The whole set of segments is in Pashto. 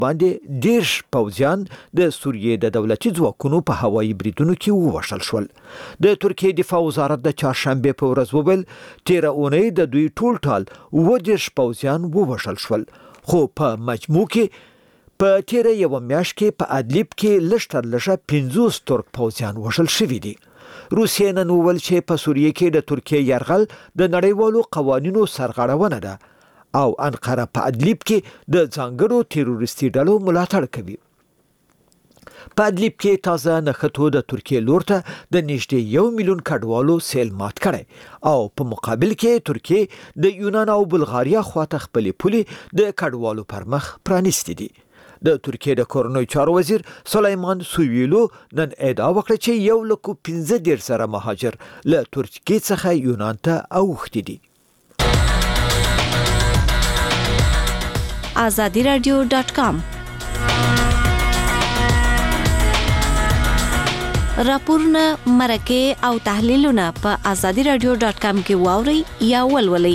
باندې 10 پوځیان د سوریې د دولتي ځواکونو په هوایي بریدونو کې ووژل شول. د ترکیې دفاع وزارت د چهارشنبه په ورځ وویل 13 اونۍ د دوی ټول 10 پوځیان ووژل شول، خو په مجموع کې په تیره یو میاشت کې په ادلیب کې لږ 50 ترک پوځیان وژل شوي دي. روسیې نن وویل چې په سوریې کې د ترکیې یرغل د نړیوالو قوانینو سرغړونه ده او انقره په ادلیب کې د ځانګړو تروریستي ډلو ملاتړ کوي. په ادلیب کې تازه نښتو د ترکیې لور ته د نږدې 1 میلیون کډوالو سیل مات کړی او په مقابل کې ترکیې د یونان او بلغاریا خواته خپلې پولې د کډوالو پر مخ پرانیستې دي. د ترکیې د کورنۍ چارو وزیر سلیمان سویلو نن ادعا وکړه چې 115 سره مهاجر له ترکیې څخه یونان ته اوښتي دي. azadiradio.com راپورونه، مرکې او تحلیلونه په azadiradio.com کې واورئ یا ولولئ.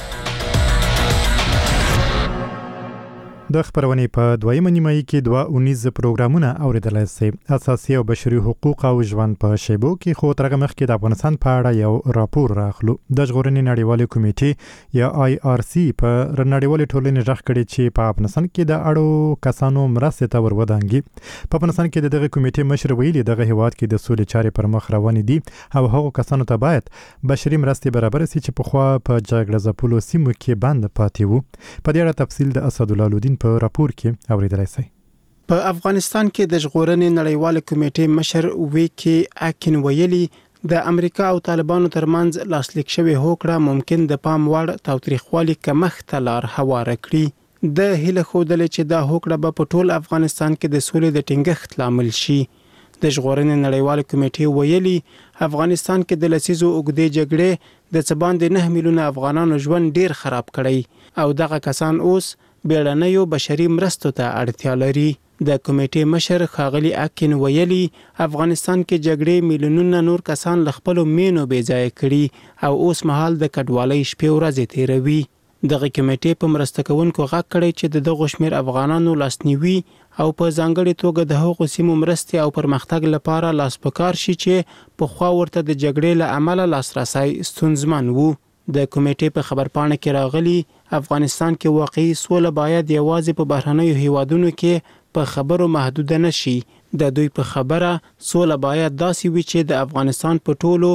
د خبرونې په دویمه نیمایي کې 2 پروګرامونه اوریدلای شئ. اساسي او بشري حقوق او ژوند په شیبو کې خو ترغه مخکې د افغانستان په اړه یو راپور راخلو. د ژغورنې نړیوالې کمیټې یا IRC په نړیوالې ټولنې راغ کړي چې په افغانستان کې د اړو کسانو مرستې ته ورودانګي. په افغانستان کې دغه کمیټې مشر ویلي دغه هیواد کې د سولې چارې پر مخ روان دي او هغو کسانو ته باید بشري مرستې برابر شي چې په خوا په جګړه ځپلو سیمو کې بند پاتې وو. په دې اړه تفصیل د اسدالله لودین په راپور کې اوریدلای شئ. په افغانستان کې د ژغورنې نړیوالې کمیټې مشر ویکی اکن ویلي د امریکا او طالبانو ترمنځ لاسلیک شوی هوکړه ممکن د پام وړ تاوتریخوالي کمښت ته لار هواره کړي. د هیله خوده چې دا هوکړه به په ټول افغانستان کې د سولې د ټینګښت لامل شي. د ژغورنې نړیوالې کمیټې ویلي افغانستان کې د لسیزو اوږدې جګړې د څه باندې 9 میلیونه افغانانو ژوند ډیر خراب کړی او دغه کسان اوس بیړنیو بشري مرستو ته اړتیا لري. د کمیټې مشر ښاغلي اکن ویلي افغانستان کې جګړې میلیونونه نور کسان له خپلو مینو بې ځایه کړي او اوس مهال د کډوالۍ شپې ورځې تیروي. دغه کمیټې په مرسته کوونکو غږ کړی چې د دغو شمېر افغانانو لاسنیوي او په ځانګړې توګه د هغو سیمو مرستې او پرمختګ لپاره لاس په کار شي چې پخوا ورته د جګړې له امله لاسرسی ستونزمن وو. د کمیټې په خبرپاڼه کې راغلي افغانستان کې واقعي سوله باید یوازې په بهرنیو هیوادونو کې په خبرو محدوده نشي. د دوی په خبره سوله باید داسې وي چې د افغانستان په ټولو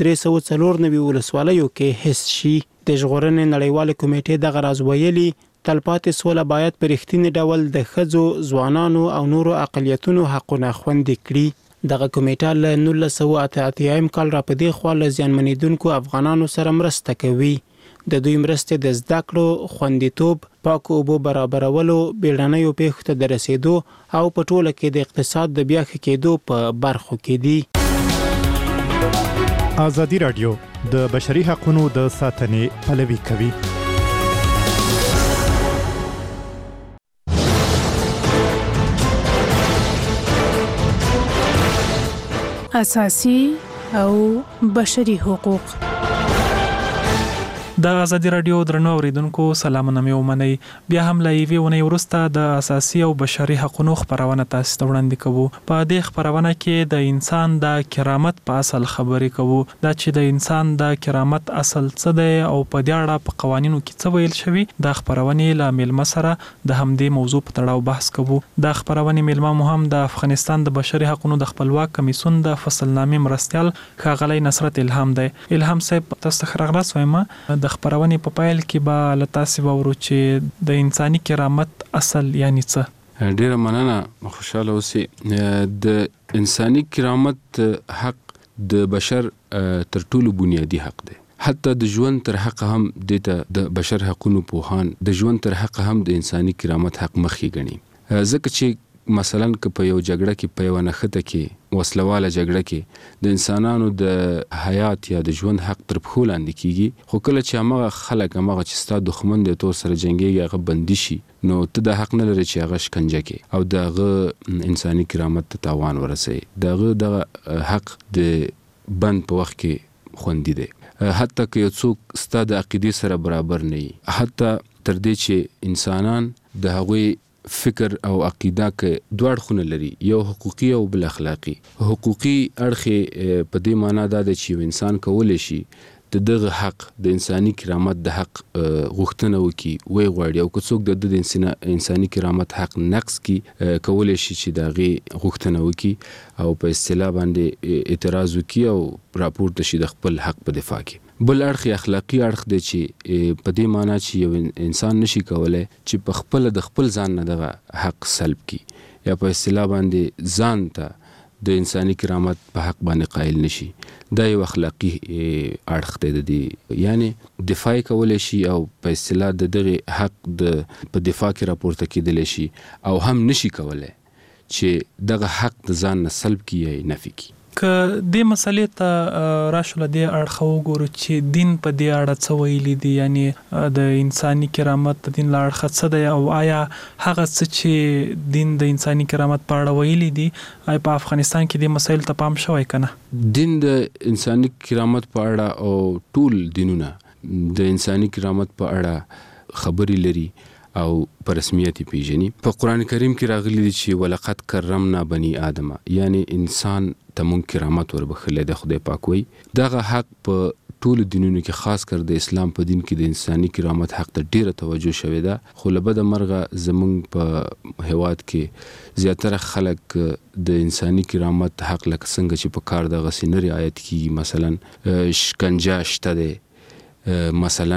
394 ولسوالیو کې حس شي. د ژغورنې نړیوالې کمیټې دغه راز ویلي تلپاتې سوله باید په رښتیني ډول د ښځو، ځوانانو او نورو اقلیتونو حقونه خوندي کړي. دغه کمیټه له 1988 کال را په دې خوا له زیانمنېدونکو افغانانو سره مرسته کوي. د دوی مرستې د زده کړو، خوندیتوب، پاکو اوبو برابرولو، بیړنیو پیښو ته د رسیدو او په ټوله کې د اقتصاد د بیا ښه کېدو په برخو کې دي. ازادي راډیو د بشري حقوقو د ساتنې پلوي کوي. اساسي او بشري حقوق. د ازادي راډیو درنو اوریدونکو سلامونه مې ومنئ. بیا هم له یوې ونې وروسته د اساسي او بشري حقوقو خبرونه تاسو ته وړاندې کوو. په دې خبرونه کې د انسان د کرامت په اصل خبرې کوو. دا چې د انسان د کرامت اصل څه دی او په دې اړه په قوانینو کې څه ویل شوي، د خبرونې له میلمه سره د همدې موضوع په تړاو بحث کوو. د خبرونې میلمه مو هم د افغانستان د بشري حقوقو د خپلواک کمیسیون د فصلنامې مرستیال ښاغلی نصرت الهام دی. الهام صاحب تاسو ته ښه راغلاست وایم. د خبرونې په پایل کې به له تاسو واورو چې د انساني کرامت اصل یعنی څه. ډیره مننه، خوشاله اوسئ. د انساني کرامت حق د بشر تر ټولو بنیادی حق دی. حتی د ژوند تر حق هم د بشر حقوقو پوهان د ژوند تر حق هم د انساني کرامت حق مخکې ګڼي. ځکه چې مثلا که په یو جګړه کې په یو نښته کې وسلواله جګړه کې د انسانانو د حیات یا د ژوند حق تر پښو لاندې کیږي، خو کله چې هغه خلک هغه چې ستا دښمن دی تور سره جنګیږي هغه بندي شي، نو ته د حق نه لري چې هغه شکنجه کې او دغه انساني کرامت ته تاوان ورسوي. دغه حق د بند په وخت کې خوندي دی. حتی که یو څوک ستا د عقیدې سره برابر نه وي، حتی تر دې چې انسانان د هغوی فکر او عقیده کې دوه اړخونه لري، یو حقوقي او بل اخلاقی. حقوقي اړخ په دې معنی دا دی چې انسان کولی شي د دغه حق د انساني کرامت د حق غوښتنه وکړي، وی غواړي، او که څوک د انساني کرامت حق نقص کړي کولی شي چې د هغې غوښتنه وکړي او په اصطلاح باندې اعتراض وکړي او راپورته شي د خپل حق په دفاع کې. بل اړخ اخلاقی اړخ دی چې په دې معنی چې یو انسان نشي کولی چې په خپل د خپل ځان نه دغه حق سلب کړي یا په اصطلاح باندې ځان ته د انساني کرامت په حق باندې قائل نشي. دا یو اخلاقی اړخ دی د دې، یعنی دفاع کولی شي او په اصطلاح د دغه حق په دفاع کې راپورته کېدلی شي، او هم نشي کولی چې دغه حق د ځان نه سلب کړي یا نفي کړي. که دې مسلې ته راشو له دې اړخه وګورو چې دین په دې اړه څه ویلي دي، یعنی د انساني کرامت د دین له اړخه څه دی، او آیا هغه څه چې دین د انساني کرامت په اړه ویلي دي آیا په افغانستان کې دې مسایل ته پام شوی که نه؟ دین د انساني کرامت په اړه او ټول دینونه د انساني کرامت په اړه خبرې لري او په رسمیت پیژني. په قرآن کریم کې راغلی دي چې ولقد کرمنا بني آدم، یعنی انسان ته مونږ کرامت وربخلی د خدای پاک وی. دغه حق په ټولو دینونو کې خاص کر د اسلام په دین کې د انساني کرامت حق ته ډیره توجه شوې ده، خو له بده مرغه زمونږ په هیواد کې زیاتره خلک د انساني کرامت حق لکه څنګه چې په کار دغسې نه رعایت کیږي. مثلا شکنجه شته دی، مثلا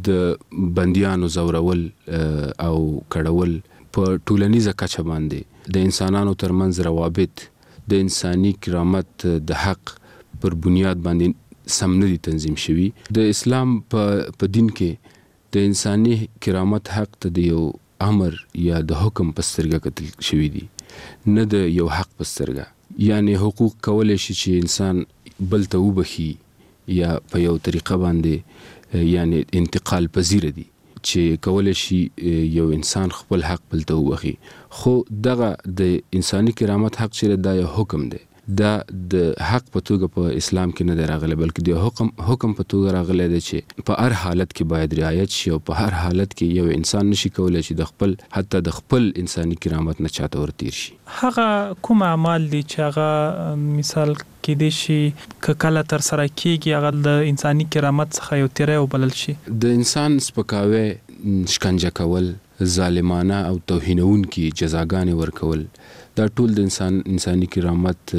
د بندیانو زورول او کړول، په ټولنیزه کچه باندې د انسانانو ترمنځ روابط د انساني کرامت د حق پر بنیاد باندې سم نه دي تنظیم شوي. د اسلام په دین کې د انساني کرامت حق ته د یو امر یا د حکم په سترګه کتل شوي دي، نه د یو حق په سترګه. یعنی حقوق کولی شي چې انسان بل ته وبخي یا په یو طریقه باندې یعنی انتقال پذیر دي چې کولی شي یو انسان خپل حق بل ته وبخي. خو دغه د انساني کرامت حق چې دا یو حکم دی، دا د حق په توګه په اسلام کې نه دی راغلی، بلکې د حکم په توګه راغلی دی چې په هر حالت کې باید رعایت شي، او په هر حالت کې یو انسان نشي کولی چې حتی د خپل انساني کرامت نه چاته ورتیر شي. هغه کوم اعمال دي چې هغه مثال کېدای شي که کله تر سره کېږي هغه د انساني کرامت څخه یو تیری وبلل شي؟ د انسان سپکاوی، شکنجه کول، ظالمانه او توهینونکي جزاګانې ورکول، دا ټول د انساني کرامت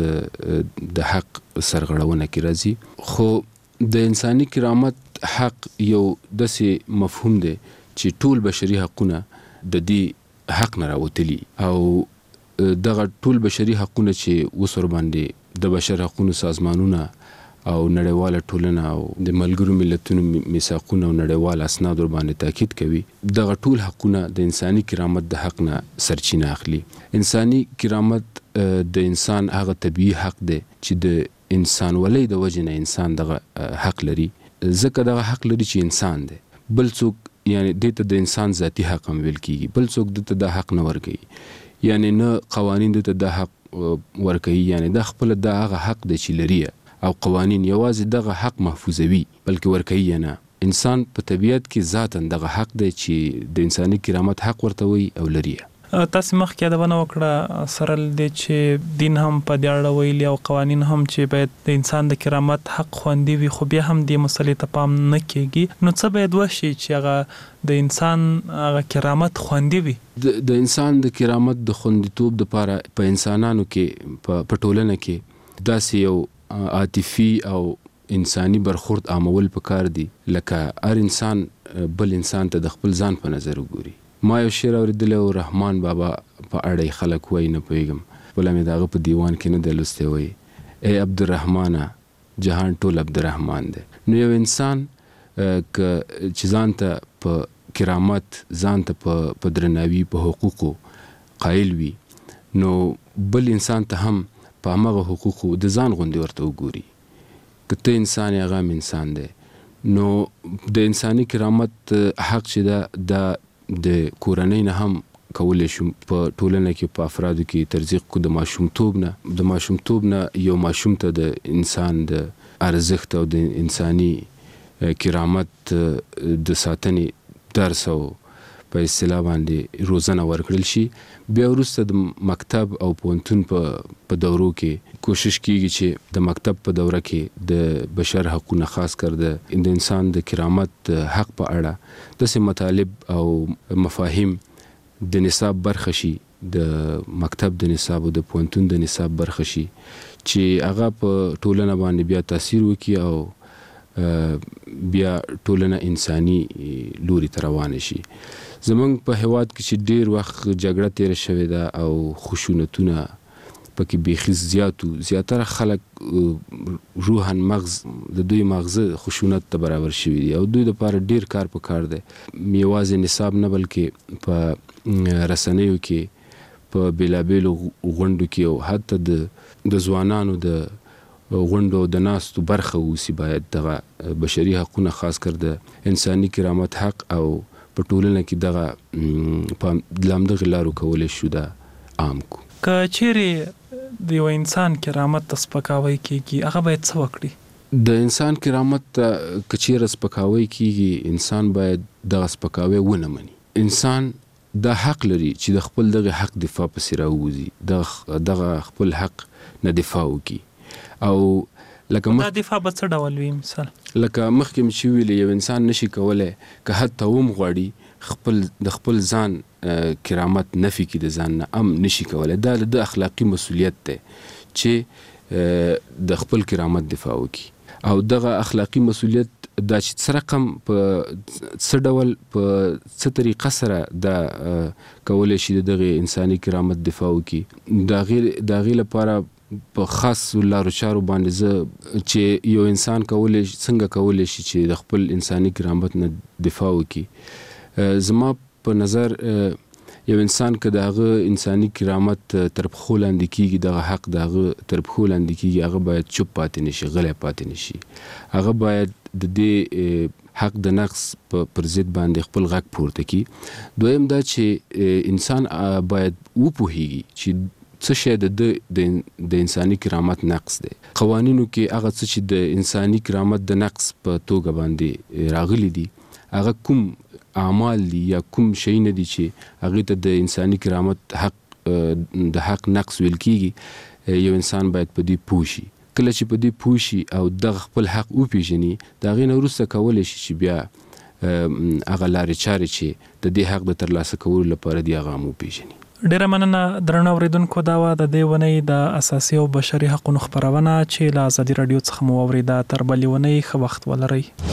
د حق سرغړونه کې راځي. خو د انساني کرامت حق یو داسې مفهوم دی چې ټول بشري حقونه د دې حق نه راوتلي، او دغه ټول بشري حقونه چې اوس ورباندې د بشر حقونو سازمانونه او نړیواله ټولنه او د ملګرو ملتونو میثاقونه او نړیوال اسناد ورباندې تاکید کوي، دغه ټول حقونه د انساني کرامت د حق نه سرچینه اخلي. انساني کرامت د انسان هغه طبیعي حق دی چې د انسان ولې د وجې نه انسان دغه حق لري، ځکه دغه حق لري چې انسان دی. بل څوک یعنی دې ته د انسان ذاتی حق هم ویل کیږي، بل څوک دې ته د حق نه ورکوي، یعنی نه قوانین دې ته د حق ورکوي، یعنی د خپل د هغه حق دی چې لري، او قوانین یوازې دغه حق محفوظوي بلکې ورکوي نه. انسان په طبیعت کې ذاتاً دغه حق دی چې د انساني کرامت حق ورته وي او لري. تاسو مخکې یادونه وکړه سره د چې دین هم په دې اړه ویلي او قوانین هم چې باید د انسان د کرامت حق خوندي وي، خو بیا هم دې مسلې ته پام نه کیږي. نو څه باید وشي چې هغه د انسان هغه کرامت خوندي وي؟ د انسان د کرامت د خوندیتوب دپاره په انسانانو کې په ټولنه کې داسې یو عاطفي او انساني برخورد عامول پکار دي، لکه هر انسان بل انسان ته د خپل ځان په نظر وګوري. ما یو شعر اوریدلی و، رحمان بابا په اړه خلک وایي، نه پوهېږم بله مې د هغه په دیوان کې نه دی لوستی، وایي ای عبدالرحمانه جهان ټول عبدالرحمان دی. نو یو انسان چې ځان ته په کرامت، ځان ته په درناوي، په حقوقو قایل وي، نو بل انسان ته هم په همغه حقوقو د ځان غوندې ورته وګوري. که ته انسان یې، هغه هم انسان دی. نو د انساني کرامت حق چې دا د کورنۍ نه هم کولی شو په ټولنه کې په افرادو کې ترجیح کو. د ماشومتوب نه یو ماشوم ته د انسان د ارزښت او د انساني کرامت د ساتنې درس او په اصطلاح باندې روزنه ورکړل شي. بیا وروسته د مکتب او پوهنتون په دورو کې کوشش کیږي چې د مکتب په دوره کې د بشر حقوقو خاص کر د انسان د کرامت حق په اړه داسې مطالب او مفاهیم د نصاب برخه شي، د مکتب د نصاب او د پوهنتون د نصاب برخه شي چې هغه په ټولنه باندې بیا تاثیر وکړي او بیا ټولنه انساني لوري ته روانه شي. زمونږ په هیواد کې چې ډیر وخت جګړه تیره شوې ده او خشونتونه پکې بیخي زیاتره خلک روحاً مغز د دوی مغزه خشونت ته برابر شوي دي او دوی لپاره ډیر کار پکار دی. یوازې نصاب نه بلکې په رسنیو کې په بیلابیلو غونډو کې او حتی د ځوانانو د غونډو د ناستو برخه اوسي. باید دغه بشري حقونه خاص کر د انساني کرامت حق او په ټولنه کې دغه په لامدغه لارو کولی شو دا عام کو. که چیرې د یو انسان کرامت ته سپکاوی کیږي هغه باید څه وکړي؟ د انسان کرامت ته که چیرې سپکاوی کیږي انسان باید دغه سپکاوی ونه مني. انسان دا حق لري چې د خپل دغه حق دفاع پسې راووځي، دغه خپل حق نه دفاع وکړي. او لکه دا دفاع به څه ډول وي؟ مثال لکه مخکې مې چې ویلې یو انسان نشي کولی که حتی هم غواړي د خپل ځان کرامت نفي کړي، د ځان نه نشي کولی. دا د اخلاقي مسؤلیت دی چې د خپل کرامت دفاع وکړي او دغه اخلاقي مسؤلیت دا چې څه رقم په څه ډول په څه طریقه سره دا کولی شي دغه انساني کرامت دفاع وکړي. د هغې لپاره په خاص لارو چارو باندې زه چې یو انسان څنګه کولی شي چې د خپل انساني کرامت نه دفاع وکړي. زما په نظر یو انسان که د هغه انساني کرامت تر پښو لاندې کیږي، دغه حق د هغه تر پښو لاندې کیږي، هغه باید چوپ پاتې نشي، غلی پاتې نشي. هغه باید د دې حق د نقص پر ضد باندې خپل غږ پورته کړي. دویم دا چې انسان باید وپوهیږي چې څه شی د انساني کرامت نقص دی. قوانینو کې هغه څه چې د انساني کرامت د نقص په توګه باندې راغلي دي هغه کوم اعمال دي یا کوم شیونه دي چې هغې ته د انساني کرامت د حق نقص ویل کیږي. یو انسان باید په دې پوه شي. کله چې په دې پوه شي او دغه خپل حق وپېژني د هغې نه وروسته کولی شي چې بیا هغه لارې چارې چې د دې حق د ترلاسه کولو لپاره دي هغه هم وپېژني. ډیره مننه درنو اوریدونکو. دا وه د دې اونۍ د اساسي او بشري حقونو خپرونه چې له ازادي راډیو څخه مو واورېده. تر بلې اونۍ ښه وخت ولرئ.